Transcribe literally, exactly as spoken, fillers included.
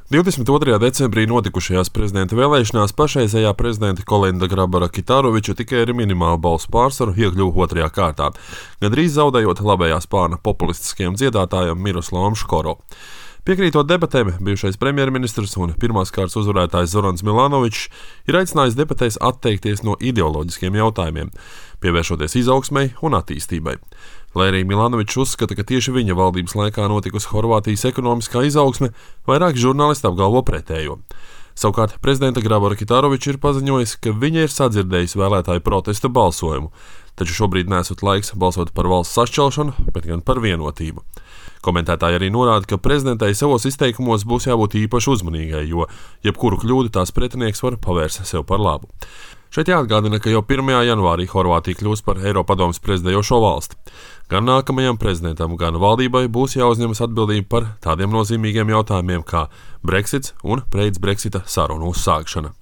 divdesmit otrajā decembrī notikušajās prezidenta vēlēšanās pašreizējā prezidenta Kolinda Grabara-Kitaroviča tikai ar minimālu balsu pārsvaru iekļuva otrajā kārtā, gandrīz zaudējot labējā spārna populistiskajam dziedātājam Miroslavam Škoro. Piekrītot debatēm, bijušais premjerministrs un pirmās kārtas uzvarētājs Zorans Milanovičs ir aicinājis debatēs atteikties no ideoloģiskiem jautājumiem, pievēršoties izaugsmei un attīstībai. Lai arī Milanovičs uzskata, ka tieši viņa valdības laikā notikusi Horvātijas ekonomiskā izaugsme, vairāki žurnālisti apgalvo pretējo. Savukārt prezidenta Grabara-Kitarovičs ir paziņojis, ka viņa ir sadzirdējis vēlētāju protesta balsojumu, taču šobrīd nesot laiks balsot par valsts sašķelšanu, bet gan par vienotību. Komentētāji arī norāda, ka prezidentai savos izteikumos būs jābūt īpaši uzmanīgai, jo jebkuru kļūdu tās pretinieks var pavērst sev par labu. Šeit jāatgādina, ka jau pirmajā janvārī Horvātija kļūs par Eiropadomes prezidējošo valsti. Gan nākamajam prezidentam, gan valdībai būs jāuzņemas atbildība par tādiem nozīmīgiem jautājumiem kā Brexits un pēc Brexita sarunu uzsākšana.